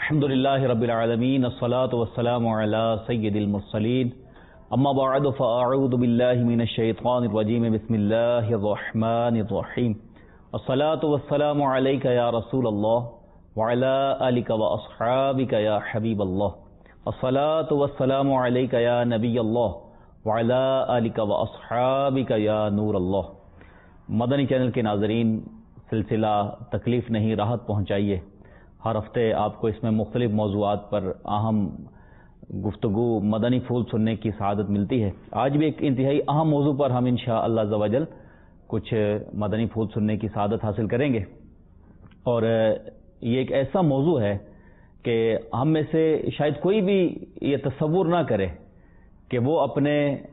الحمد للہ رب العالمین الصلاة والسلام علی سید المرسلین اما بعد فاعوذ باللہ من الشیطان الرجیم بسم اللہ الرحمن الرحیم الصلاة والسلام علیک یا رسول اللہ وعلی آلک واصحابک یا حبیب اللہ الصلاة والسلام علیک یا نبی اللہ وعلی آلک واصحابک یا نور اللہ۔ مدنی چینل کے ناظرین، سلسلہ تکلیف نہیں راحت پہنچائیے، ہر ہفتے آپ کو اس میں مختلف موضوعات پر اہم گفتگو، مدنی پھول سننے کی سعادت ملتی ہے۔ آج بھی ایک انتہائی اہم موضوع پر ہم انشاءاللہ عز و جل کچھ مدنی پھول سننے کی سعادت حاصل کریں گے، اور یہ ایک ایسا موضوع ہے کہ ہم میں سے شاید کوئی بھی یہ تصور نہ کرے کہ وہ اپنے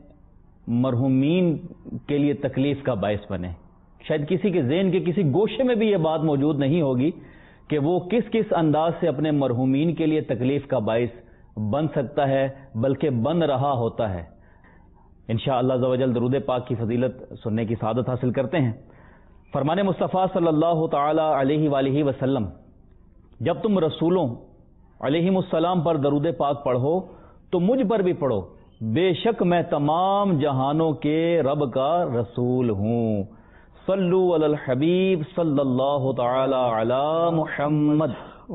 مرحومین کے لیے تکلیف کا باعث بنے۔ شاید کسی کے ذہن کے کسی گوشے میں بھی یہ بات موجود نہیں ہوگی کہ وہ کس کس انداز سے اپنے مرحومین کے لیے تکلیف کا باعث بن سکتا ہے، بلکہ بن رہا ہوتا ہے۔ انشاءاللہ عز و جل درود پاک کی فضیلت سننے کی سعادت حاصل کرتے ہیں۔ فرمان مصطفیٰ صلی اللہ تعالی علیہ وآلہ وسلم، جب تم رسولوں علیہم السلام پر درود پاک پڑھو تو مجھ پر بھی پڑھو، بے شک میں تمام جہانوں کے رب کا رسول ہوں۔ صلو علی الحبیب صلی اللہ تعالی علی محمد۔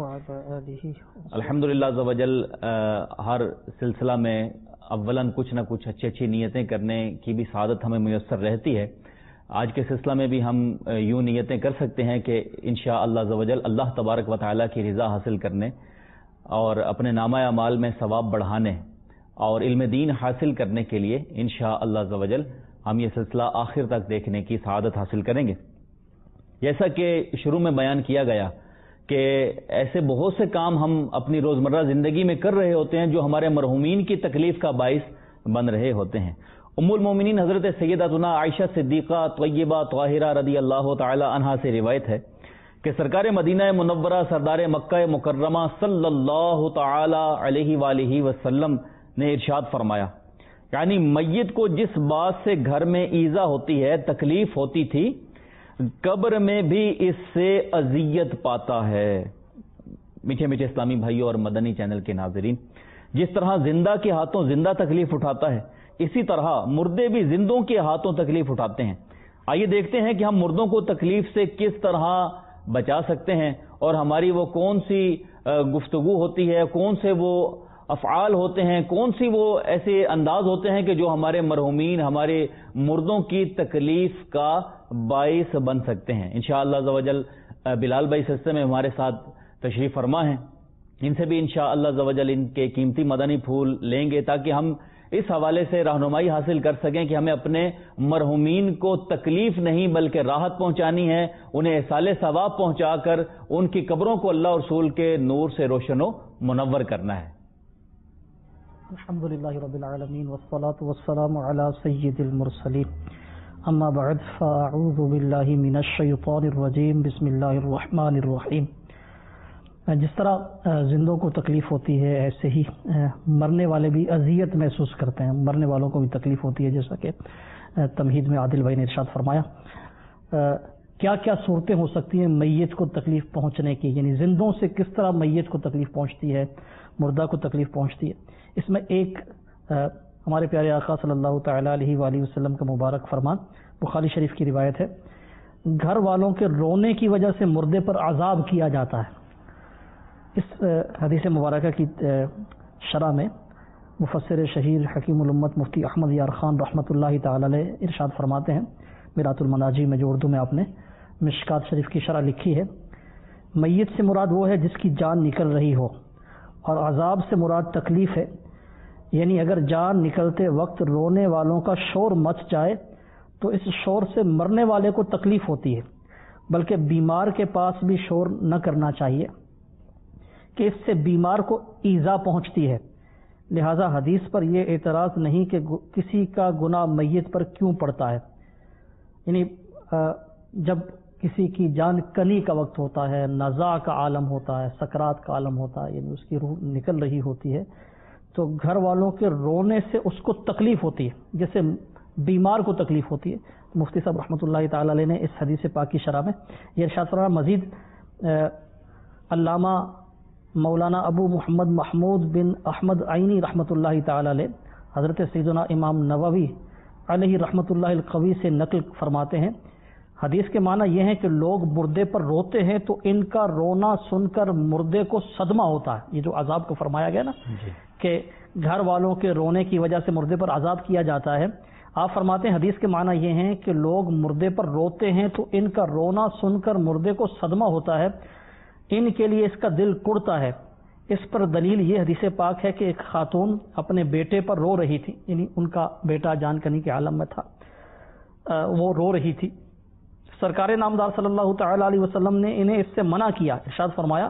الحمدللہ عز و جل ہر سلسلہ میں اولاً کچھ نہ کچھ اچھی نیتیں کرنے کی بھی سعادت ہمیں میسر رہتی ہے۔ آج کے سلسلہ میں بھی ہم یوں نیتیں کر سکتے ہیں کہ انشاءاللہ عز و جل اللہ تبارک و تعالی کی رضا حاصل کرنے اور اپنے نامہ اعمال میں ثواب بڑھانے اور علم دین حاصل کرنے کے لیے انشاءاللہ عز و جل ہم یہ سلسلہ آخر تک دیکھنے کی سعادت حاصل کریں گے۔ جیسا کہ شروع میں بیان کیا گیا کہ ایسے بہت سے کام ہم اپنی روزمرہ زندگی میں کر رہے ہوتے ہیں جو ہمارے مرحومین کی تکلیف کا باعث بن رہے ہوتے ہیں۔ ام المومنین حضرت سیداتنا عائشہ صدیقہ طیبہ طاہرہ رضی اللہ تعالی عنہا سے روایت ہے کہ سرکار مدینہ منورہ سردار مکہ مکرمہ صلی اللہ تعالی علیہ وآلہ وسلم نے ارشاد فرمایا، یعنی میت کو جس بات سے گھر میں ایذا ہوتی ہے، تکلیف ہوتی تھی، قبر میں بھی اس سے اذیت پاتا ہے۔ میٹھے میٹھے اسلامی بھائیوں اور مدنی چینل کے ناظرین، جس طرح زندہ کے ہاتھوں زندہ تکلیف اٹھاتا ہے، اسی طرح مردے بھی زندوں کے ہاتھوں تکلیف اٹھاتے ہیں۔ آئیے دیکھتے ہیں کہ ہم مردوں کو تکلیف سے کس طرح بچا سکتے ہیں، اور ہماری وہ کون سی گفتگو ہوتی ہے، کون سے وہ افعال ہوتے ہیں، کون سی وہ ایسے انداز ہوتے ہیں کہ جو ہمارے مرحومین، ہمارے مردوں کی تکلیف کا باعث بن سکتے ہیں۔ انشاءاللہ عز و جل بلال بھائی سلسلے میں ہمارے ساتھ تشریف فرما ہیں، ان سے بھی انشاءاللہ عز و جل ان کے قیمتی مدنی پھول لیں گے تاکہ ہم اس حوالے سے رہنمائی حاصل کر سکیں کہ ہمیں اپنے مرحومین کو تکلیف نہیں بلکہ راحت پہنچانی ہے، انہیں ایصال ثواب پہنچا کر ان کی قبروں کو اللہ اور رسول کے نور سے روشن و منور کرنا ہے۔ الحمدللہ رب العالمین والصلاة والسلام علی سید المرسلین، اما بعد فاعوذ باللہ من الشیطان الرجیم، بسم اللہ الرحمن الرحیم۔ جس طرح زندوں کو تکلیف ہوتی ہے، ایسے ہی مرنے والے بھی اذیت محسوس کرتے ہیں، مرنے والوں کو بھی تکلیف ہوتی ہے، جیسا کہ تمہید میں عادل بھائی نے ارشاد فرمایا۔ کیا کیا صورتیں ہو سکتی ہیں میت کو تکلیف پہنچنے کی، یعنی زندوں سے کس طرح میت کو تکلیف پہنچتی ہے، مردہ کو تکلیف پہنچتی ہے۔ اس میں ایک ہمارے پیارے آقا صلی اللہ تعالی علیہ وآلہ وسلم کا مبارک فرمان، بخاری شریف کی روایت ہے، گھر والوں کے رونے کی وجہ سے مردے پر عذاب کیا جاتا ہے۔ اس حدیث مبارکہ کی شرح میں مفسر شہیر حکیم الامت مفتی احمد یار خان رحمۃ اللہ تعالی علیہ ارشاد فرماتے ہیں، میرات المناجی میں جو اردو میں آپ نے مشکات شریف کی شرح لکھی ہے، میت سے مراد وہ ہے جس کی جان نکل رہی ہو، اور عذاب سے مراد تکلیف ہے، یعنی اگر جان نکلتے وقت رونے والوں کا شور مچ جائے تو اس شور سے مرنے والے کو تکلیف ہوتی ہے، بلکہ بیمار کے پاس بھی شور نہ کرنا چاہیے کہ اس سے بیمار کو ایذا پہنچتی ہے۔ لہذا حدیث پر یہ اعتراض نہیں کہ کسی کا گناہ میت پر کیوں پڑتا ہے، یعنی جب کسی کی جان کنی کا وقت ہوتا ہے، نزاع کا عالم ہوتا ہے، سکرات کا عالم ہوتا ہے، یعنی اس کی روح نکل رہی ہوتی ہے، تو گھر والوں کے رونے سے اس کو تکلیف ہوتی ہے جیسے بیمار کو تکلیف ہوتی ہے۔ مفتی صاحب رحمۃ اللہ تعالی علیہ نے اس حدیث پاک کی شرح میں یہ ارشاد فرمایا۔ مزید علامہ مولانا ابو محمد محمود بن احمد عینی رحمۃ اللہ تعالی علیہ حضرت سیدنا امام نووی علیہ رحمۃ اللہ القوی سے نقل فرماتے ہیں، حدیث کے معنی یہ ہے کہ لوگ مردے پر روتے ہیں تو ان کا رونا سن کر مردے کو صدمہ ہوتا ہے. یہ جو عذاب کو فرمایا گیا نا کہ گھر والوں کے رونے کی وجہ سے مردے پر عذاب کیا جاتا ہے، آپ فرماتے ہیں حدیث کے معنی یہ ہیں کہ لوگ مردے پر روتے ہیں تو ان کا رونا سن کر مردے کو صدمہ ہوتا ہے، ان کے لیے اس کا دل کڑتا ہے. اس پر دلیل یہ حدیث پاک ہے کہ ایک خاتون اپنے بیٹے پر رو رہی تھی، یعنی ان کا بیٹا جان کنی کے عالم میں تھا، وہ رو رہی تھی. سرکار نامدار صلی اللہ تعالی علیہ وسلم نے انہیں اس سے منع کیا. ارشاد فرمایا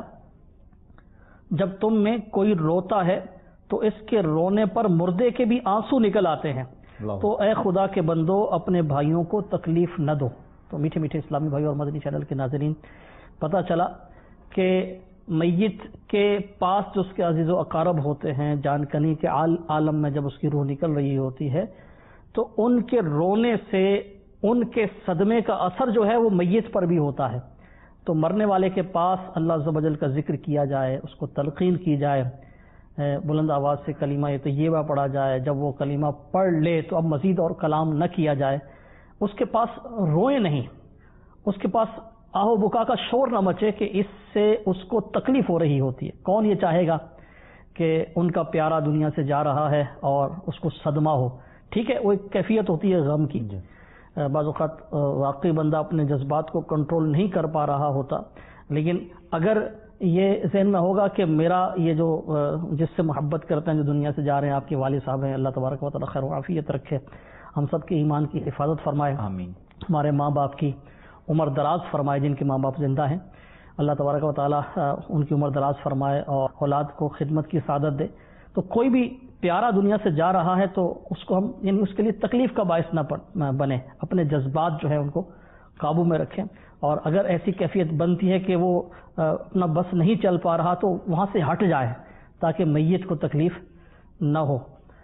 جب تم میں کوئی روتا ہے تو اس کے رونے پر مردے کے بھی آنسو نکل آتے ہیں، تو اے خدا کے بندو اپنے بھائیوں کو تکلیف نہ دو. تو میٹھے میٹھے اسلامی بھائی اور مدنی چینل کے ناظرین، پتہ چلا کہ میت کے پاس جو اس کے عزیز و اقارب ہوتے ہیں، جان کنی کے عالم میں جب اس کی روح نکل رہی ہوتی ہے تو ان کے رونے سے ان کے صدمے کا اثر جو ہے وہ میت پر بھی ہوتا ہے. تو مرنے والے کے پاس اللہ عز و جل کا ذکر کیا جائے، اس کو تلقین کی جائے، بلند آواز سے کلمہ طیبہ پڑھا جائے. جب وہ کلمہ پڑھ لے تو اب مزید اور کلام نہ کیا جائے، اس کے پاس روئے نہیں، اس کے پاس آہو بکا کا شور نہ مچے کہ اس سے اس کو تکلیف ہو رہی ہوتی ہے. کون یہ چاہے گا کہ ان کا پیارا دنیا سے جا رہا ہے اور اس کو صدمہ ہو؟ ٹھیک ہے، وہ ایک کیفیت ہوتی ہے غم کی. بعض اوقات واقعی بندہ اپنے جذبات کو کنٹرول نہیں کر پا رہا ہوتا، لیکن اگر یہ ذہن میں ہوگا کہ میرا یہ جو جس سے محبت کرتے ہیں، جو دنیا سے جا رہے ہیں، آپ کے والد صاحب ہیں، اللہ تبارک و تعالی خیر و عافیت رکھے، ہم سب کے ایمان کی حفاظت فرمائے، آمین. ہمارے ماں باپ کی عمر دراز فرمائے، جن کے ماں باپ زندہ ہیں اللہ تبارک و تعالی ان کی عمر دراز فرمائے اور اولاد کو خدمت کی سعادت دے. تو کوئی بھی پیارا دنیا سے جا رہا ہے تو اس کو ہم یعنی اس کے لیے تکلیف کا باعث نہ بنے، اپنے جذبات جو ہے ان کو قابو میں رکھیں. اور اگر ایسی کیفیت بنتی ہے کہ وہ اپنا بس نہیں چل پا رہا تو وہاں سے ہٹ جائے تاکہ میت کو تکلیف نہ ہو.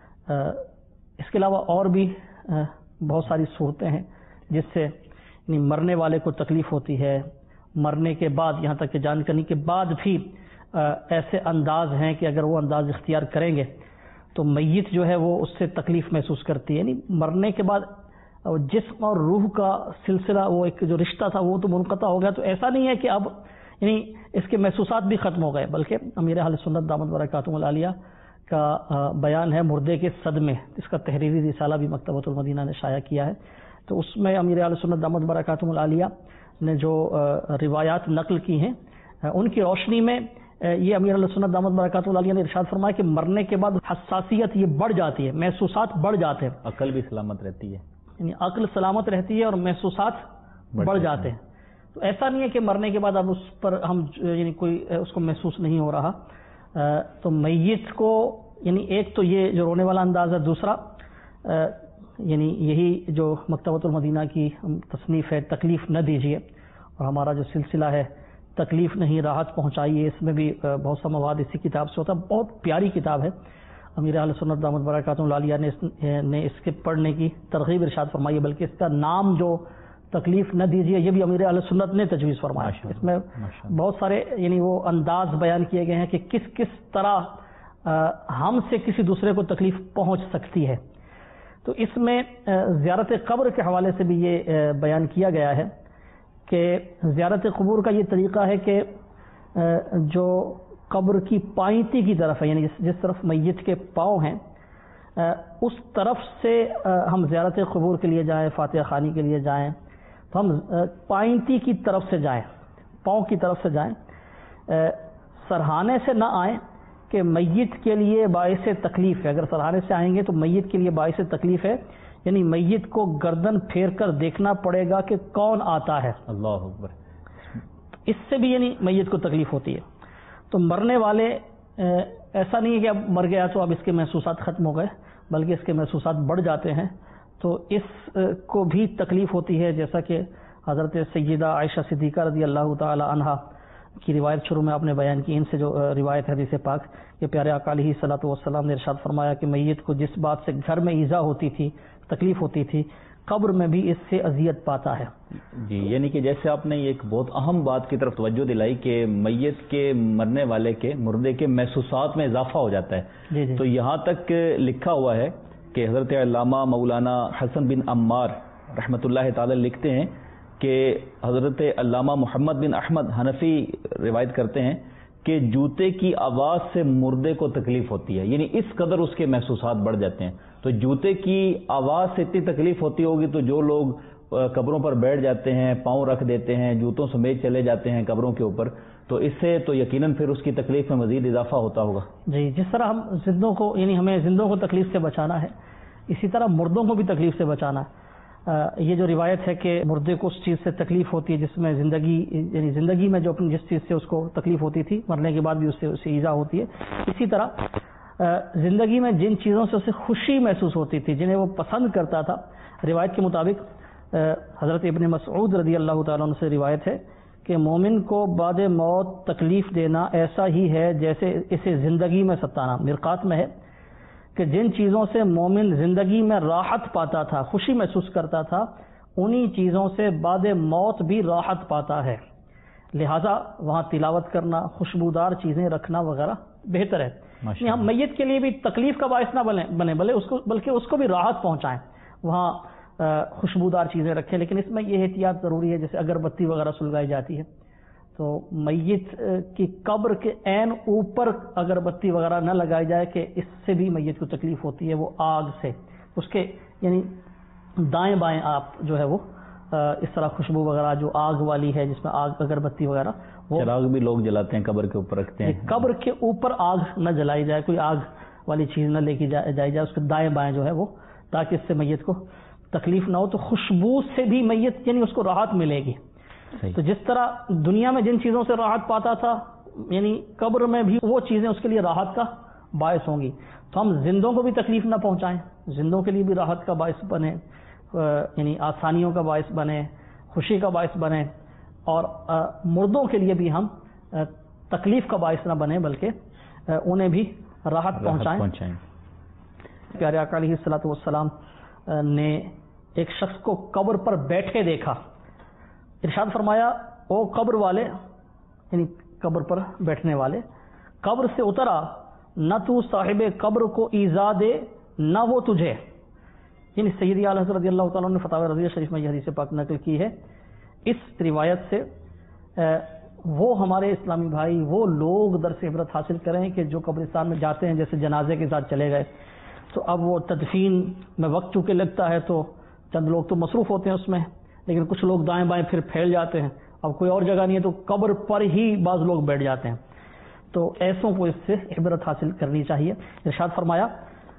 اس کے علاوہ اور بھی بہت ساری صورتیں ہیں جس سے یعنی مرنے والے کو تکلیف ہوتی ہے. مرنے کے بعد یہاں تک کہ جان کنی کے بعد بھی ایسے انداز ہیں کہ اگر وہ انداز اختیار کریں گے تو میت جو ہے وہ اس سے تکلیف محسوس کرتی ہے. یعنی مرنے کے بعد جسم اور روح کا سلسلہ، وہ ایک جو رشتہ تھا وہ تو منقطع ہو گیا. تو ایسا نہیں ہے کہ اب یعنی اس کے محسوسات بھی ختم ہو گئے، بلکہ امیر اہل سنت دامت برکاتہم العالیہ کا بیان ہے مردے کے صدمے، اس کا تحریری رسالہ بھی مکتبۃ المدینہ نے شائع کیا ہے. تو اس میں امیر اہل سنت دامت برکاتہم العالیہ نے جو روایات نقل کی ہیں ان کی روشنی میں یہ امیر اہل سنت دامت برکاتہم العالیہ نے ارشاد فرمایا کہ مرنے کے بعد حساسیت یہ بڑھ جاتی ہے، محسوسات بڑھ جاتے ہیں، عقل بھی سلامت رہتی ہے، یعنی عقل سلامت رہتی ہے اور محسوسات بڑھ جاتے ہیں. تو ایسا نہیں ہے کہ مرنے کے بعد اب اس پر ہم یعنی کوئی اس کو محسوس نہیں ہو رہا. تو میت کو یعنی ایک تو یہ جو رونے والا انداز ہے، دوسرا یعنی یہی جو مکتبۃ المدینہ کی تصنیف ہے تکلیف نہ دیجیے، اور ہمارا جو سلسلہ ہے تکلیف نہیں راحت پہنچائیے، اس میں بھی بہت سا مواد اسی کتاب سے ہوتا ہے. بہت پیاری کتاب ہے، امیر اہل سنت دامت برکاتہم العالیہ نے اس کے پڑھنے کی ترغیب ارشاد فرمائی ہے، بلکہ اس کا نام جو تکلیف نہ دیجیے یہ بھی امیر اہل سنت نے تجویز فرمایا. اس میں بہت سارے یعنی وہ انداز بیان کیے گئے ہیں کہ کس کس طرح ہم سے کسی دوسرے کو تکلیف پہنچ سکتی ہے. تو اس میں زیارت قبر کے حوالے سے بھی یہ بیان کیا گیا ہے کہ زیارت قبور کا یہ طریقہ ہے کہ جو قبر کی پائنتی کی طرف ہے، یعنی جس طرف میت کے پاؤں ہیں اس طرف سے ہم زیارت قبور کے لیے جائیں، فاتحہ خوانی کے لیے جائیں تو ہم پائنتی کی طرف سے جائیں، پاؤں کی طرف سے جائیں، سرہانے سے نہ آئیں کہ میت کے لیے باعث تکلیف ہے. اگر سرہانے سے آئیں گے تو میت کے لیے باعث تکلیف ہے، یعنی میت کو گردن پھیر کر دیکھنا پڑے گا کہ کون آتا ہے. اللہ اکبر. اس سے بھی یعنی میت کو تکلیف ہوتی ہے. تو مرنے والے ایسا نہیں ہے کہ اب مر گیا تو اب اس کے محسوسات ختم ہو گئے، بلکہ اس کے محسوسات بڑھ جاتے ہیں. تو اس کو بھی تکلیف ہوتی ہے، جیسا کہ حضرت سیدہ عائشہ صدیقہ رضی اللہ تعالی عنہا کی روایت شروع میں آپ نے بیان کی، ان سے جو روایت حدیث پاک کہ پیارے آقا علیہ الصلوۃ والسلام نے ارشاد فرمایا کہ میت کو جس بات سے گھر میں ایذا ہوتی تھی، تکلیف ہوتی تھی، قبر میں بھی اس سے اذیت پاتا ہے۔ جی، یعنی کہ جیسے آپ نے ایک بہت اہم بات کی طرف توجہ دلائی کہ میت کے مرنے والے کے مردے کے محسوسات میں اضافہ ہو جاتا ہے، تو یہاں تک لکھا ہوا ہے کہ حضرت علامہ مولانا حسن بن عمار رحمۃ اللہ تعالی لکھتے ہیں کہ حضرت علامہ محمد بن احمد حنفی روایت کرتے ہیں کہ جوتے کی آواز سے مردے کو تکلیف ہوتی ہے، یعنی اس قدر اس کے محسوسات بڑھ جاتے ہیں۔ تو جوتے کی آواز سے اتنی تکلیف ہوتی ہوگی تو جو لوگ قبروں پر بیٹھ جاتے ہیں، پاؤں رکھ دیتے ہیں، جوتوں سمیت چلے جاتے ہیں قبروں کے اوپر، تو اس سے تو یقیناً پھر اس کی تکلیف میں مزید اضافہ ہوتا ہوگا۔ جی، جس طرح ہم زندوں کو، یعنی ہمیں زندوں کو تکلیف سے بچانا ہے، اسی طرح مردوں کو بھی تکلیف سے بچانا ہے۔ یہ جو روایت ہے کہ مردے کو اس چیز سے تکلیف ہوتی ہے جس میں زندگی، یعنی زندگی میں جو اپنی جس چیز سے اس کو تکلیف ہوتی تھی، مرنے کے بعد بھی اسے ایذا ہوتی ہے، اسی طرح زندگی میں جن چیزوں سے اسے خوشی محسوس ہوتی تھی، جنہیں وہ پسند کرتا تھا، روایت کے مطابق حضرت ابن مسعود رضی اللہ تعالیٰ عنہ سے روایت ہے کہ مومن کو بعد موت تکلیف دینا ایسا ہی ہے جیسے اسے زندگی میں ستانا۔ مرقات میں ہے کہ جن چیزوں سے مومن زندگی میں راحت پاتا تھا، خوشی محسوس کرتا تھا، انہی چیزوں سے بعد موت بھی راحت پاتا ہے، لہذا وہاں تلاوت کرنا، خوشبودار چیزیں رکھنا وغیرہ بہتر ہے۔ یعنی ہم میت کے لیے بھی تکلیف کا باعث نہ بنے بلکہ اس کو بھی راحت پہنچائیں، وہاں خوشبودار چیزیں رکھیں، لیکن اس میں یہ احتیاط ضروری ہے، جیسے اگربتی وغیرہ سلگائی جاتی ہے تو میت کی قبر کے عین اوپر اگربتی وغیرہ نہ لگائی جائے کہ اس سے بھی میت کو تکلیف ہوتی ہے، وہ آگ سے، اس کے یعنی دائیں بائیں آپ جو ہے وہ اس طرح خوشبو وغیرہ جو آگ والی ہے جس میں آگ اگربتی وغیرہ، وہ چراغ بھی لوگ جلاتے ہیں قبر کے اوپر رکھتے ہیں، قبر کے اوپر آگ نہ جلائی جائے، کوئی آگ والی چیز نہ لے کے جائی جائے اس کے دائیں بائیں جو ہے وہ، تاکہ اس سے میت کو تکلیف نہ ہو۔ تو خوشبو سے بھی میت یعنی اس کو راحت ملے گی۔ تو جس طرح دنیا میں جن چیزوں سے راحت پاتا تھا، یعنی قبر میں بھی وہ چیزیں اس کے لیے راحت کا باعث ہوں گی۔ تو ہم زندوں کو بھی تکلیف نہ پہنچائیں، زندوں کے لیے بھی راحت کا باعث بنے، یعنی آسانیوں کا باعث بنے، خوشی کا باعث بنے، اور مردوں کے لیے بھی ہم تکلیف کا باعث نہ بنے بلکہ انہیں بھی راحت پہنچائیں۔ پیارے آقا علیہ الصلوۃ والسلام نے ایک شخص کو قبر پر بیٹھے دیکھا، ارشاد فرمایا، او قبر والے، یعنی قبر پر بیٹھنے والے، قبر سے اترا، نہ تو صاحب قبر کو ایذا دے نہ وہ تجھے۔ یعنی سیدی اعلی حضرت رضی اللہ تعالیٰ نے فتاوی رضیہ شریف میں یہ حدیث پاک نقل کی ہے۔ اس روایت سے وہ ہمارے اسلامی بھائی، وہ لوگ درس عبرت حاصل کریں کہ جو قبرستان میں جاتے ہیں، جیسے جنازے کے ساتھ چلے گئے، تو اب وہ تدفین میں وقت چونکہ لگتا ہے تو چند لوگ تو مصروف ہوتے ہیں اس میں، لیکن کچھ لوگ دائیں بائیں پھر پھیل جاتے ہیں، اب کوئی اور جگہ نہیں ہے تو قبر پر ہی بعض لوگ بیٹھ جاتے ہیں، تو ایسوں کو اس سے عبرت حاصل کرنی چاہیے۔ ارشاد فرمایا،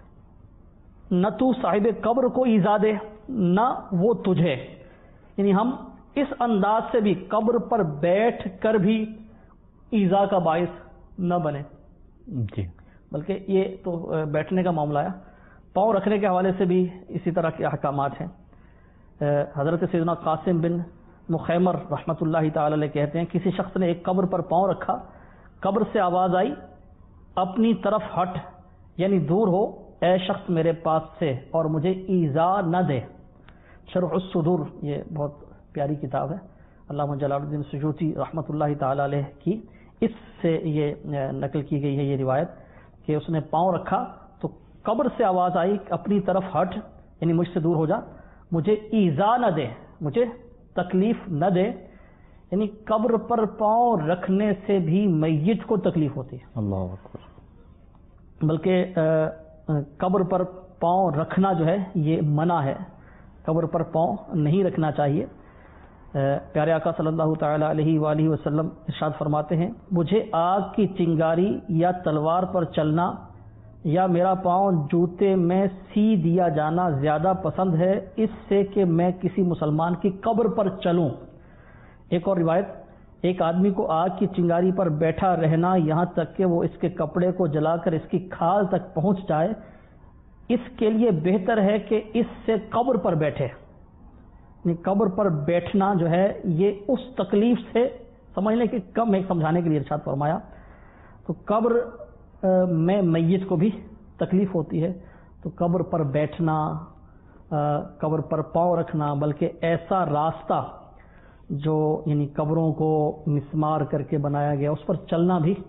نہ تو صاحب قبر کو ایذا دے نہ وہ تجھے، یعنی ہم اس انداز سے بھی قبر پر بیٹھ کر بھی ایذا کا باعث نہ بنے، جی، بلکہ یہ تو بیٹھنے کا معاملہ ہے، پاؤں رکھنے کے حوالے سے بھی اسی طرح کے احکامات ہیں۔ حضرت سیدنا قاسم بن مخیمر رحمۃ اللہ تعالی علیہ کہتے ہیں، کسی شخص نے ایک قبر پر پاؤں رکھا، قبر سے آواز آئی، اپنی طرف ہٹ، یعنی دور ہو اے شخص میرے پاس سے، اور مجھے ایذا نہ دے۔ شرح الصدور، یہ بہت پیاری کتاب ہے علامہ جلال الدین سیوطی رحمۃ اللہ تعالی علیہ کی، اس سے یہ نقل کی گئی ہے یہ روایت کہ اس نے پاؤں رکھا تو قبر سے آواز آئی، اپنی طرف ہٹ، یعنی مجھ سے دور ہو جا، مجھے ایذا نہ دے، مجھے تکلیف نہ دے، یعنی قبر پر پاؤں رکھنے سے بھی میت کو تکلیف ہوتی ہے، اللہ اکبر، بلکہ قبر پر پاؤں رکھنا جو ہے یہ منع ہے، قبر پر پاؤں نہیں رکھنا چاہیے۔ پیارے آقا صلی اللہ تعالی علیہ وآلہ وسلم ارشاد فرماتے ہیں، مجھے آگ کی چنگاری یا تلوار پر چلنا یا میرا پاؤں جوتے میں سی دیا جانا زیادہ پسند ہے اس سے کہ میں کسی مسلمان کی قبر پر چلوں۔ ایک اور روایت، ایک آدمی کو آگ کی چنگاری پر بیٹھا رہنا یہاں تک کہ وہ اس کے کپڑے کو جلا کر اس کی کھال تک پہنچ جائے، اس کے لیے بہتر ہے کہ اس سے قبر پر بیٹھے۔ قبر پر بیٹھنا جو ہے یہ اس تکلیف سے سمجھنے کے کم ایک سمجھانے کے لیے ارشاد فرمایا، تو قبر میں میت کو بھی تکلیف ہوتی ہے، تو قبر پر بیٹھنا قبر پر پاؤں رکھنا، بلکہ ایسا راستہ جو یعنی قبروں کو مسمار کر کے بنایا گیا اس پر چلنا بھی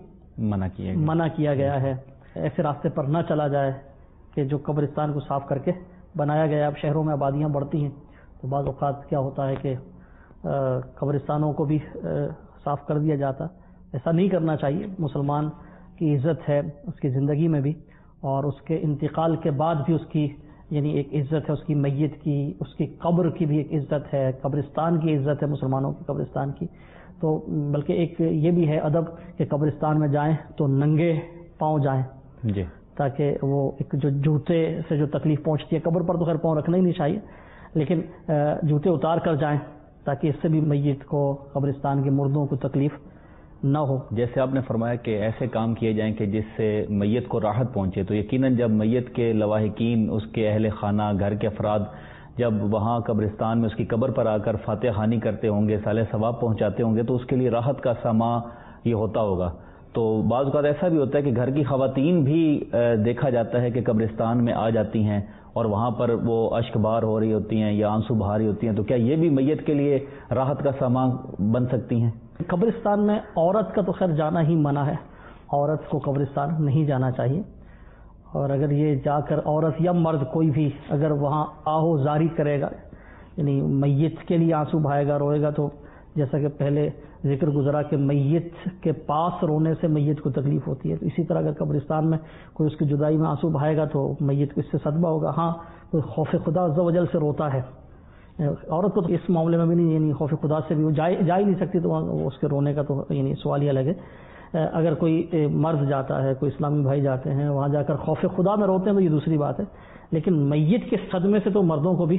منع کیا گیا ہے. ایسے راستے پر نہ چلا جائے کہ جو قبرستان کو صاف کر کے بنایا گیا. اب شہروں میں آبادیاں بڑھتی ہیں تو بعض اوقات کیا ہوتا ہے کہ قبرستانوں کو بھی صاف کر دیا جاتا. ایسا نہیں کرنا چاہیے. مسلمان کی عزت ہے اس کی زندگی میں بھی، اور اس کے انتقال کے بعد بھی اس کی یعنی ایک عزت ہے، اس کی میت کی، اس کی قبر کی بھی ایک عزت ہے، قبرستان کی عزت ہے مسلمانوں کی قبرستان کی. تو بلکہ ایک یہ بھی ہے ادب کہ قبرستان میں جائیں تو ننگے پاؤں جائیں جی، تاکہ وہ ایک جو جوتے سے جو تکلیف پہنچتی ہے، قبر پر تو خیر پاؤں رکھنا ہی نہیں چاہیے، لیکن جوتے اتار کر جائیں تاکہ اس سے بھی میت کو، قبرستان کے مردوں کو تکلیف نہ ہو. جیسے آپ نے فرمایا کہ ایسے کام کیے جائیں کہ جس سے میت کو راحت پہنچے، تو یقیناً جب میت کے لواحقین، اس کے اہل خانہ، گھر کے افراد جب وہاں قبرستان میں اس کی قبر پر آ کر فاتح خوانی کرتے ہوں گے، صالح ثواب پہنچاتے ہوں گے، تو اس کے لیے راحت کا ساما یہ ہوتا ہوگا. تو بعض اوقات ایسا بھی ہوتا ہے کہ گھر کی خواتین بھی دیکھا جاتا ہے کہ قبرستان میں آ جاتی ہیں اور وہاں پر وہ اشک بار ہو رہی ہوتی ہیں یا آنسو بہا رہی ہوتی ہیں، تو کیا یہ بھی میت کے لیے راحت کا سامان بن سکتی ہیں؟ قبرستان میں عورت کا تو خیر جانا ہی منع ہے، عورت کو قبرستان نہیں جانا چاہیے. اور اگر یہ جا کر عورت یا مرد کوئی بھی اگر وہاں آہو زاری کرے گا، یعنی میت کے لیے آنسو بہائے گا، روئے گا، تو جیسا کہ پہلے ذکر گزرا کہ میت کے پاس رونے سے میت کو تکلیف ہوتی ہے، تو اسی طرح اگر قبرستان میں کوئی اس کی جدائی میں آنسو بہائے گا تو میت کو اس سے صدمہ ہوگا. ہاں کوئی خوف خدا عز و جل سے روتا ہے، عورت کو تو اس معاملے میں بھی نہیں، یعنی خوف خدا سے بھی وہ جا ہی نہیں سکتی، تو اس کے رونے کا تو یعنی سوال ہی الگ ہے. اگر کوئی مرد جاتا ہے، کوئی اسلامی بھائی جاتے ہیں وہاں جا کر خوف خدا میں روتے ہیں تو یہ دوسری بات ہے، لیکن میت کے صدمے سے تو مردوں کو بھی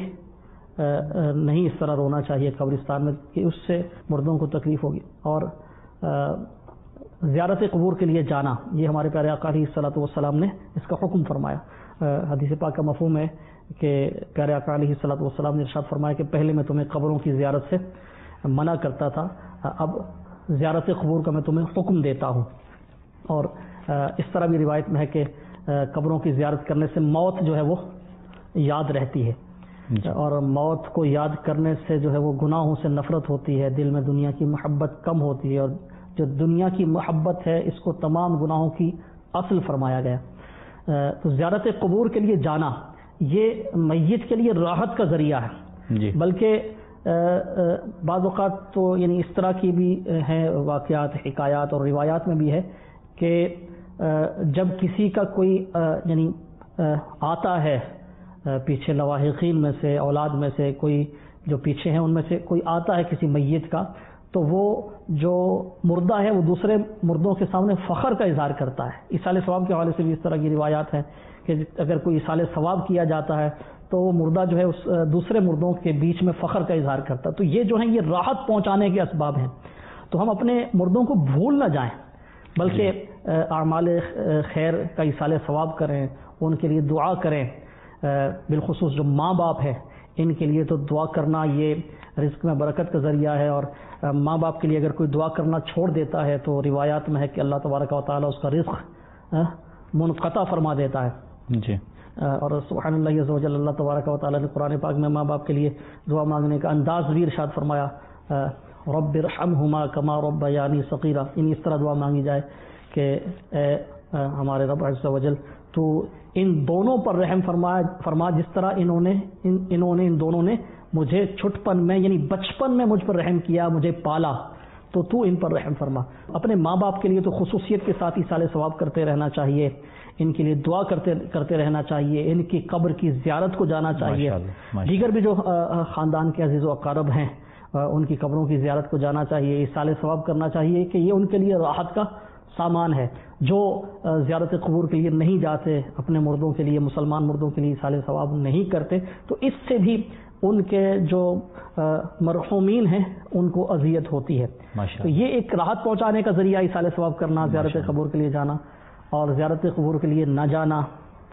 نہیں اس طرح رونا چاہیے قبرستان میں کہ اس سے مردوں کو تکلیف ہوگی. اور زیارت قبور کے لیے جانا، یہ ہمارے پیارے آقا علیہ الصلوۃ والسلام نے اس کا حکم فرمایا. حدیث پاک کا مفہوم ہے کہ پیارے آقا علیہ الصلوۃ والسلام نے ارشاد فرمایا کہ پہلے میں تمہیں قبروں کی زیارت سے منع کرتا تھا، اب زیارت قبور کا میں تمہیں حکم دیتا ہوں. اور اس طرح بھی روایت میں ہے کہ قبروں کی زیارت کرنے سے موت جو ہے وہ یاد رہتی ہے، اور موت کو یاد کرنے سے جو ہے وہ گناہوں سے نفرت ہوتی ہے، دل میں دنیا کی محبت کم ہوتی ہے، اور جو دنیا کی محبت ہے اس کو تمام گناہوں کی اصل فرمایا گیا. تو زیارت قبور کے لیے جانا یہ میت کے لیے راحت کا ذریعہ ہے جی. بلکہ بعض اوقات تو یعنی اس طرح کی بھی ہیں واقعات، حکایات اور روایات میں بھی ہے کہ جب کسی کا کوئی یعنی آتا ہے پیچھے لواحقین میں سے، اولاد میں سے کوئی جو پیچھے ہیں ان میں سے کوئی آتا ہے کسی میت کا، تو وہ جو مردہ ہے وہ دوسرے مردوں کے سامنے فخر کا اظہار کرتا ہے. ایصال ثواب کے حوالے سے بھی اس طرح کی روایات ہیں کہ اگر کوئی ایصال ثواب کیا جاتا ہے تو وہ مردہ جو ہے اس دوسرے مردوں کے بیچ میں فخر کا اظہار کرتا ہے. تو یہ جو ہیں یہ راحت پہنچانے کے اسباب ہیں. تو ہم اپنے مردوں کو بھول نہ جائیں، بلکہ اعمال خیر کا ایصال ثواب کریں، ان کے لیے دعا کریں. بالخصوص جو ماں باپ ہے ان کے لیے تو دعا کرنا یہ رزق میں برکت کا ذریعہ ہے، اور ماں باپ کے لیے اگر کوئی دعا کرنا چھوڑ دیتا ہے تو روایات میں ہے کہ اللہ تبارک و تعالیٰ اس کا رزق منقطع فرما دیتا ہے جی. اور سبحان اللہ عز و جل، اللہ تبارک و تعالیٰ نے قرآن پاک میں ماں باپ کے لیے دعا مانگنے کا انداز بھی ارشاد فرمایا، رب ارحمہما کما ربیانی صغیرا. اس طرح دعا مانگی جائے کہ اے ہمارے رب عز و جل تو ان دونوں پر رحم فرما جس طرح ان دونوں نے مجھے چھٹپن میں یعنی بچپن میں مجھ پر رحم کیا، مجھے پالا، تو ان پر رحم فرما. اپنے ماں باپ کے لیے تو خصوصیت کے ساتھ ایصال ثواب کرتے رہنا چاہیے، ان کے لیے دعا کرتے رہنا چاہیے، ان کی قبر کی زیارت کو جانا چاہیے. دیگر بھی جو خاندان کے عزیز و اقارب ہیں ان کی قبروں کی زیارت کو جانا چاہیے، ایصال ثواب کرنا چاہیے کہ یہ ان کے لیے راحت کا سامان ہے. جو زیارت قبور کے لیے نہیں جاتے، اپنے مردوں کے لیے، مسلمان مردوں کے لیے ایصال ثواب نہیں کرتے، تو اس سے بھی ان کے جو مرحومین ہیں ان کو اذیت ہوتی ہے. تو یہ ایک راحت پہنچانے کا ذریعہ ایصال ثواب کرنا، زیارت قبور کے لیے جانا. اور زیارت قبور کے لیے نہ جانا،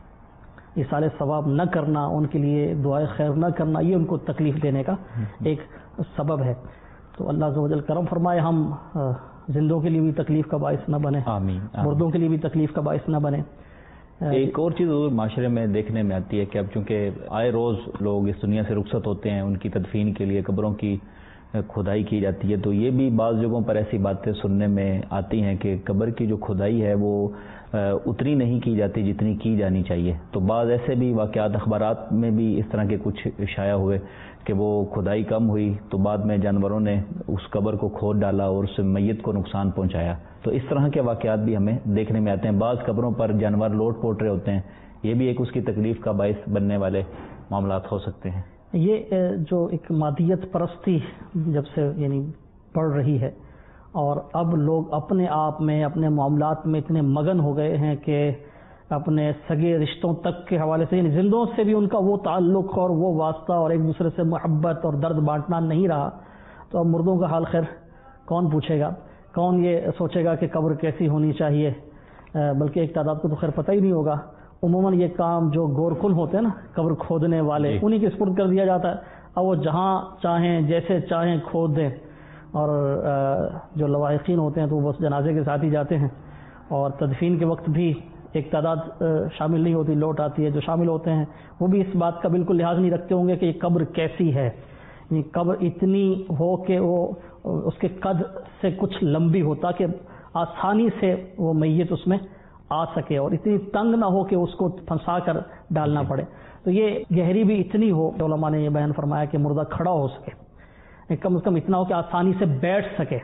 ایصال ثواب نہ کرنا، ان کے لیے دعائے خیر نہ کرنا، یہ ان کو تکلیف دینے کا ایک سبب ہے. تو اللہ عز و جل کرم فرمائے ہم زندوں کے لیے بھی تکلیف کا باعث نہ بنے، مردوں کے لیے بھی تکلیف کا باعث نہ بنے. ایک اور چیز معاشرے میں دیکھنے میں آتی ہے کہ اب چونکہ آئے روز لوگ اس دنیا سے رخصت ہوتے ہیں، ان کی تدفین کے لیے قبروں کی کھدائی کی جاتی ہے، تو یہ بھی بعض جگہوں پر ایسی باتیں سننے میں آتی ہیں کہ قبر کی جو کھدائی ہے وہ اتنی نہیں کی جاتی جتنی کی جانی چاہیے. تو بعض ایسے بھی واقعات اخبارات میں بھی اس طرح کے کچھ شائع ہوئے کہ وہ کھدائی کم ہوئی تو بعد میں جانوروں نے اس قبر کو کھود ڈالا اور اس میت کو نقصان پہنچایا. تو اس طرح کے واقعات بھی ہمیں دیکھنے میں آتے ہیں. بعض قبروں پر جانور لوٹ پوٹ رہے ہوتے ہیں، یہ بھی ایک اس کی تکلیف کا باعث بننے والے معاملات ہو سکتے ہیں. یہ جو ایک مادیت پرستی جب سے بڑھ رہی ہے، اور اب لوگ اپنے آپ میں اپنے معاملات میں اتنے مگن ہو گئے ہیں کہ اپنے سگے رشتوں تک کے حوالے سے زندوں سے بھی ان کا وہ تعلق اور وہ واسطہ اور ایک دوسرے سے محبت اور درد بانٹنا نہیں رہا. تو اب مردوں کا حال خیر کون پوچھے گا، کون یہ سوچے گا کہ قبر کیسی ہونی چاہیے، بلکہ ایک تعداد کو تو خیر پتہ ہی نہیں ہوگا. عموماً یہ کام جو گورکن ہوتے ہیں نا، قبر کھودنے والے، انہی کے سپرد کر دیا جاتا ہے. اب وہ جہاں چاہیں جیسے چاہیں کھود دیں، اور جو لواحقین ہوتے ہیں تو وہ بس جنازے کے ساتھ ہی جاتے ہیں، اور تدفین کے وقت بھی ایک تعداد شامل نہیں ہوتی، لوٹ آتی ہے. جو شامل ہوتے ہیں وہ بھی اس بات کا بالکل لحاظ نہیں رکھتے ہوں گے کہ یہ قبر کیسی ہے. قبر اتنی ہو کہ وہ اس کے قد سے کچھ لمبی ہو تاکہ آسانی سے وہ میت اس میں آ سکے، اور اتنی تنگ نہ ہو کہ اس کو پھنسا کر ڈالنا پڑے. تو یہ گہری بھی اتنی ہو، علماء نے یہ بیان فرمایا کہ مردہ کھڑا ہو سکے، کم از کم اتنا ہو کہ آسانی سے بیٹھ سکے.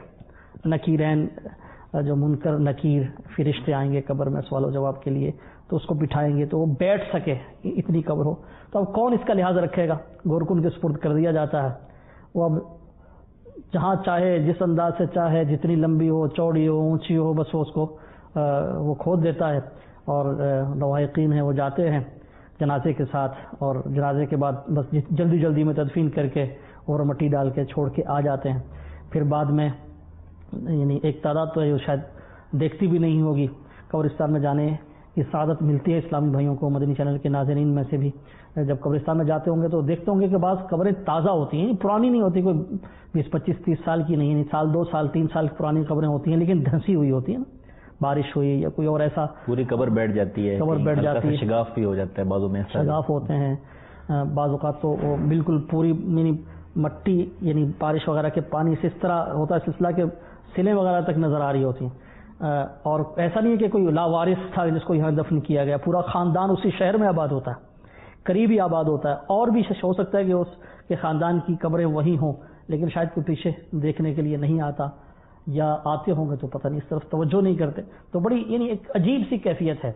نکیرین جو منکر نکیر فرشتے آئیں گے قبر میں سوال و جواب کے لیے، تو اس کو بٹھائیں گے تو وہ بیٹھ سکے، اتنی قبر ہو. تو اب کون اس کا لحاظ رکھے گا؟ گورکن کے سپرد کر دیا جاتا ہے. وہ اب جہاں چاہے جس انداز سے چاہے، جتنی لمبی ہو، چوڑی ہو، اونچی ہو، بس وہ اس کو وہ کھود دیتا ہے. اور لواحقین ہیں وہ جاتے ہیں جنازے کے ساتھ، اور جنازے کے بعد بس جلدی جلدی میں تدفین کر کے اور مٹی ڈال کے چھوڑ کے آ جاتے ہیں. پھر بعد میں ایک تعداد تو ہے شاید دیکھتی بھی نہیں ہوگی، قبرستان میں جانے کی سعادت ملتی ہے اسلامی بھائیوں کو. مدنی چینل کے ناظرین میں سے بھی جب قبرستان میں جاتے ہوں گے تو دیکھتے ہوں گے کہ بعض قبریں تازہ ہوتی ہیں، پرانی نہیں ہوتی، کوئی 20 25 30 سال کی نہیں، سال 2 سال 3 سال پرانی قبریں ہوتی ہیں، لیکن دھنسی ہوئی ہوتی ہیں، بارش ہوئی یا کوئی اور ایسا پوری قبر بیٹھ جاتی ہے، قبر بیٹھ جاتی ہے، شگاف بھی ہو جاتا ہے، بعضوں میں شگاف ہوتے ہیں. بعض اوقات تو وہ بالکل پوری مٹی بارش وغیرہ کے پانی سے اس طرح ہوتا ہے سلسلہ کہ سلیں وغیرہ تک نظر آ رہی ہوتی ہیں. اور ایسا نہیں ہے کہ کوئی لاوارث تھا جس کو یہاں دفن کیا گیا، پورا خاندان اسی شہر میں آباد ہوتا ہے، قریبی آباد ہوتا ہے. اور بھی ہو سکتا ہے کہ اس کے خاندان کی قبریں وہی ہوں، لیکن شاید کوئی پیچھے دیکھنے کے لیے نہیں آتا، یا آتے ہوں گے تو پتہ نہیں، اس طرف توجہ نہیں کرتے. تو بڑی ایک عجیب سی کیفیت ہے.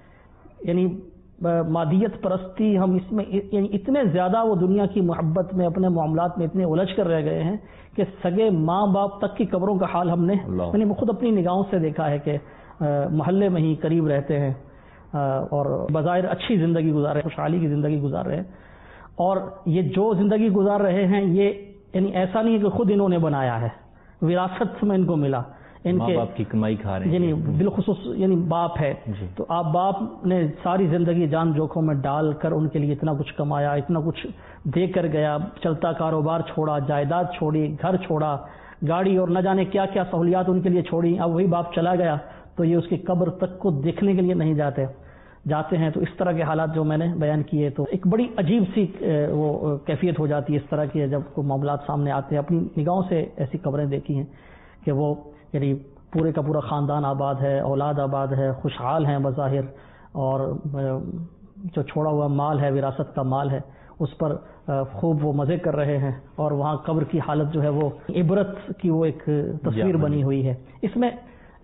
مادیت پرستی، ہم اس میں اتنے زیادہ وہ دنیا کی محبت میں اپنے معاملات میں اتنے الجھ کر رہ گئے ہیں کہ سگے ماں باپ تک کی قبروں کا حال ہم نے خود اپنی نگاہوں سے دیکھا ہے کہ محلے میں ہی قریب رہتے ہیں اور بظاہر اچھی زندگی گزار رہے ہیں، خوشحالی کی زندگی گزار رہے ہیں. اور یہ جو زندگی گزار رہے ہیں یہ ایسا نہیں ہے کہ خود انہوں نے بنایا ہے، وراثت میں ان کو ملا، ان کے باپ کی کمائی کھا رہے ہیں، بالخصوص باپ ہے. تو آپ باپ نے ساری زندگی جان جوکھوں میں ڈال کر ان کے لیے اتنا کچھ کمایا، اتنا کچھ دے کر گیا، چلتا کاروبار چھوڑا، جائیداد چھوڑی، گھر چھوڑا، گاڑی اور نہ جانے کیا کیا سہولیات ان کے لیے چھوڑی. اب وہی باپ چلا گیا تو یہ اس کی قبر تک کو دیکھنے کے لیے نہیں جاتے ہیں. تو اس طرح کے حالات جو میں نے بیان کیے، تو ایک بڑی عجیب سی وہ کیفیت ہو جاتی ہے اس طرح کی جب کوئی معاملات سامنے آتے ہیں. اپنی نگاہوں سے ایسی قبریں دیکھی ہیں کہ وہ پورے کا پورا خاندان آباد ہے، اولاد آباد ہے، خوشحال ہیں بظاہر، اور جو چھوڑا ہوا مال ہے، وراثت کا مال ہے، اس پر خوب وہ مزے کر رہے ہیں. اور وہاں قبر کی حالت جو ہے وہ عبرت کی وہ ایک تصویر بنی ہوئی ہے. اس میں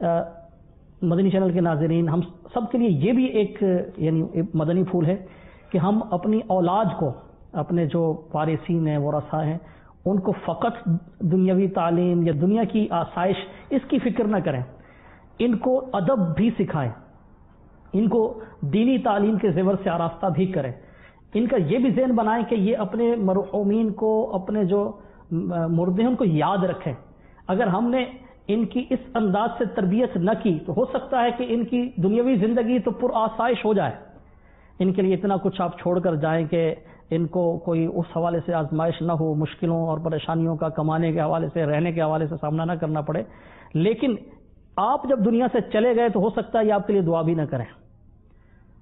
مدنی چینل کے ناظرین، ہم سب کے لیے یہ بھی ایک مدنی پھول ہے کہ ہم اپنی اولاد کو، اپنے جو وارثین ہیں، ورثاء ہیں، ان کو فقط دنیاوی تعلیم یا دنیا کی آسائش اس کی فکر نہ کریں، ان کو ادب بھی سکھائیں، ان کو دینی تعلیم کے زیور سے آراستہ بھی کریں. ان کا یہ بھی ذہن بنائیں کہ یہ اپنے مرحومین کو، اپنے جو مردے ہیں ان کو یاد رکھیں. اگر ہم نے ان کی اس انداز سے تربیت نہ کی تو ہو سکتا ہے کہ ان کی دنیاوی زندگی تو پر آسائش ہو جائے، ان کے لیے اتنا کچھ آپ چھوڑ کر جائیں کہ ان کو کوئی اس حوالے سے آزمائش نہ ہو، مشکلوں اور پریشانیوں کا کمانے کے حوالے سے، رہنے کے حوالے سے سامنا نہ کرنا پڑے. لیکن آپ جب دنیا سے چلے گئے تو ہو سکتا ہے یہ آپ کے لیے دعا بھی نہ کریں.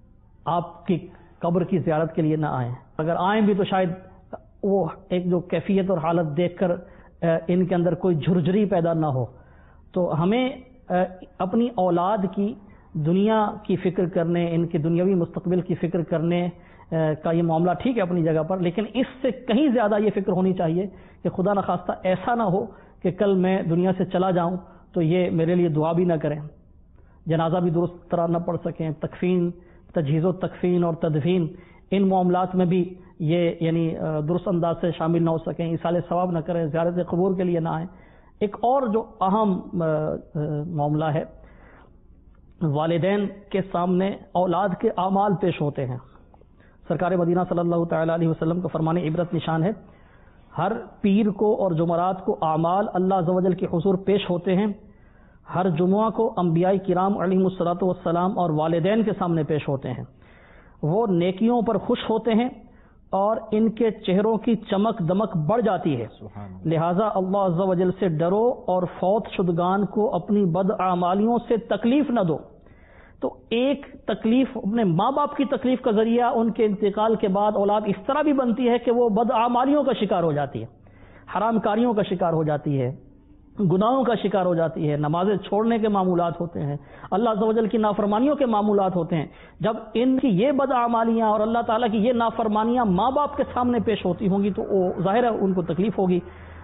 آپ کی قبر کی زیارت کے لیے نہ آئیں. اگر آئیں بھی تو شاید وہ ایک جو کیفیت اور حالت دیکھ کر ان کے اندر کوئی جھرجھری پیدا نہ ہو. تو ہمیں اپنی اولاد کی دنیا کی فکر کرنے، ان کے دنیاوی مستقبل کی فکر کرنے کا یہ معاملہ ٹھیک ہے اپنی جگہ پر، لیکن اس سے کہیں زیادہ یہ فکر ہونی چاہیے کہ خدا نخواستہ ایسا نہ ہو کہ کل میں دنیا سے چلا جاؤں تو یہ میرے لیے دعا بھی نہ کریں، جنازہ بھی درست طرح نہ پڑھ سکیں، تکفین، تجہیز و تکفین اور تدفین ان معاملات میں بھی یہ یعنی درست انداز سے شامل نہ ہو سکیں، ایصال ثواب نہ کریں، زیارت قبور کے لیے نہ آئیں. ایک اور جو اہم معاملہ ہے، والدین کے سامنے اولاد کے اعمال پیش ہوتے ہیں. سرکار مدینہ صلی اللہ تعالی علیہ وسلم کا فرمان عبرت نشان ہے، ہر پیر کو اور جمعرات کو اعمال اللہ عز و جل کے حضور پیش ہوتے ہیں. ہر جمعہ کو انبیاء کرام علیہم الصلوۃ والسلام اور والدین کے سامنے پیش ہوتے ہیں. وہ نیکیوں پر خوش ہوتے ہیں اور ان کے چہروں کی چمک دمک بڑھ جاتی ہے. لہٰذا اللہ عز و جل سے ڈرو اور فوت شدگان کو اپنی بداعمالیوں سے تکلیف نہ دو. تو ایک تکلیف اپنے ماں باپ کی تکلیف کا ذریعہ ان کے انتقال کے بعد اولاد اس طرح بھی بنتی ہے کہ وہ بداعمالیوں کا شکار ہو جاتی ہے، حرام کاریوں کا شکار ہو جاتی ہے، گناہوں کا شکار ہو جاتی ہے، نمازیں چھوڑنے کے معمولات ہوتے ہیں، اللہ عز و جل کی نافرمانیوں کے معمولات ہوتے ہیں. جب ان کی یہ بداعمالیاں اور اللہ تعالیٰ کی یہ نافرمانیاں ماں باپ کے سامنے پیش ہوتی ہوں گی تو وہ ظاہر ہے ان کو تکلیف ہوگی.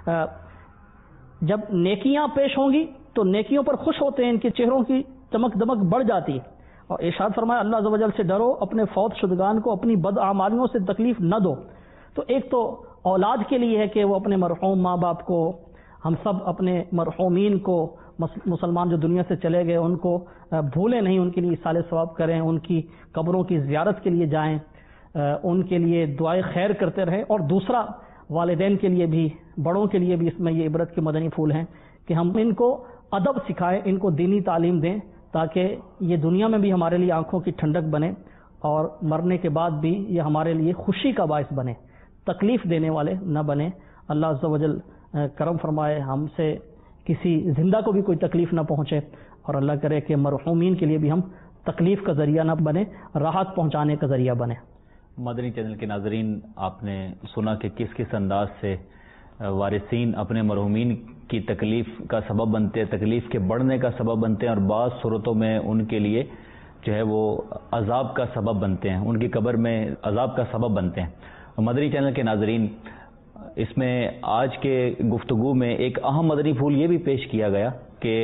جب نیکیاں پیش ہوں گی تو نیکیوں پر خوش ہوتے ہیں، ان کے چہروں کی چمک دمک بڑھ جاتی ہے. اور ارشاد فرمایا اللہ عز و جل سے ڈرو، اپنے فوت شدگان کو اپنی بداعمالیوں سے تکلیف نہ دو. تو ایک تو اولاد کے لیے ہے کہ وہ اپنے مرحوم ماں باپ کو، ہم سب اپنے مرحومین کو، مسلمان جو دنیا سے چلے گئے ان کو بھولیں نہیں، ان کے لیے ایصال ثواب کریں، ان کی قبروں کی زیارت کے لیے جائیں، ان کے لیے دعائے خیر کرتے رہیں. اور دوسرا والدین کے لیے بھی، بڑوں کے لیے بھی اس میں یہ عبرت کے مدنی پھول ہیں کہ ہم ان کو ادب سکھائیں، ان کو دینی تعلیم دیں تاکہ یہ دنیا میں بھی ہمارے لیے آنکھوں کی ٹھنڈک بنے اور مرنے کے بعد بھی یہ ہمارے لیے خوشی کا باعث بنے، تکلیف دینے والے نہ بنے. اللہ عز و جل کرم فرمائے ہم سے کسی زندہ کو بھی کوئی تکلیف نہ پہنچے، اور اللہ کرے کہ مرحومین کے لیے بھی ہم تکلیف کا ذریعہ نہ بنے، راحت پہنچانے کا ذریعہ بنے. مدنی چینل کے ناظرین، آپ نے سنا کہ کس کس انداز سے وارثین اپنے مرحومین کی تکلیف کا سبب بنتے ہیں، تکلیف کے بڑھنے کا سبب بنتے ہیں، اور بعض صورتوں میں ان کے لیے جو ہے وہ عذاب کا سبب بنتے ہیں، ان کی قبر میں عذاب کا سبب بنتے ہیں. مدنی چینل کے ناظرین، اس میں آج کے گفتگو میں ایک اہم مدنی پھول یہ بھی پیش کیا گیا کہ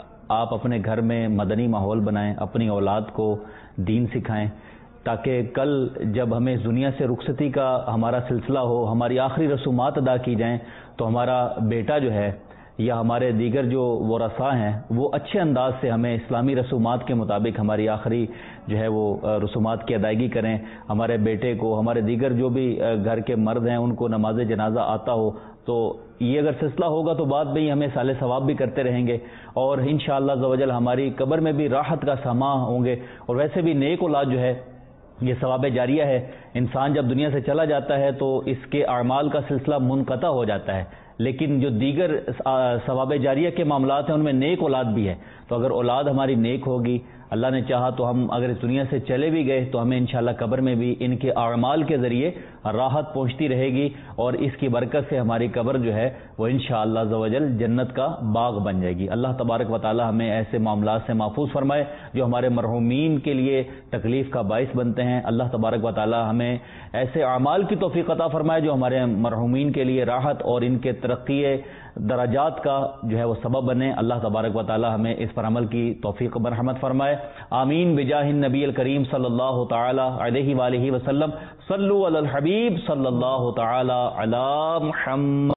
آپ اپنے گھر میں مدنی ماحول بنائیں، اپنی اولاد کو دین سکھائیں، تاکہ کل جب ہمیں اس دنیا سے رخصتی کا ہمارا سلسلہ ہو، ہماری آخری رسومات ادا کی جائیں، تو ہمارا بیٹا جو ہے یا ہمارے دیگر جو ورثاء ہیں وہ اچھے انداز سے ہمیں اسلامی رسومات کے مطابق ہماری آخری جو ہے وہ رسومات کی ادائیگی کریں. ہمارے بیٹے کو، ہمارے دیگر جو بھی گھر کے مرد ہیں ان کو نماز جنازہ آتا ہو، تو یہ اگر سلسلہ ہوگا تو بعد میں ہمیں صالح ثواب بھی کرتے رہیں گے، اور انشاءاللہ عز و جل ہماری قبر میں بھی راحت کا سامان ہوں گے. اور ویسے بھی نیک اولاد جو ہے یہ ثواب جاریہ ہے. انسان جب دنیا سے چلا جاتا ہے تو اس کے اعمال کا سلسلہ منقطع ہو جاتا ہے، لیکن جو دیگر ثواب جاریہ کے معاملات ہیں ان میں نیک اولاد بھی ہے. تو اگر اولاد ہماری نیک ہوگی، اللہ نے چاہا تو ہم اگر اس دنیا سے چلے بھی گئے تو ہمیں انشاءاللہ قبر میں بھی ان کے اعمال کے ذریعے راحت پہنچتی رہے گی، اور اس کی برکت سے ہماری قبر جو ہے وہ انشاءاللہ عز و جل جنت کا باغ بن جائے گی. اللہ تبارک و تعالی ہمیں ایسے معاملات سے محفوظ فرمائے جو ہمارے مرحومین کے لیے تکلیف کا باعث بنتے ہیں. اللہ تبارک و تعالی ہمیں ایسے اعمال کی توفیق عطا فرمائے جو ہمارے مرحومین کے لیے راحت اور ان کے ترقی درجات کا جو ہے وہ سبب بنے. اللہ تبارک و تعالی ہمیں اس پر عمل کی توفیق برحمت فرمائے. آمین بجاہ النبی الکریم صلی اللہ تعالی علیہ وآلہ وسلم. صلو علی الحبیب صلی اللہ تعالی علی محمد.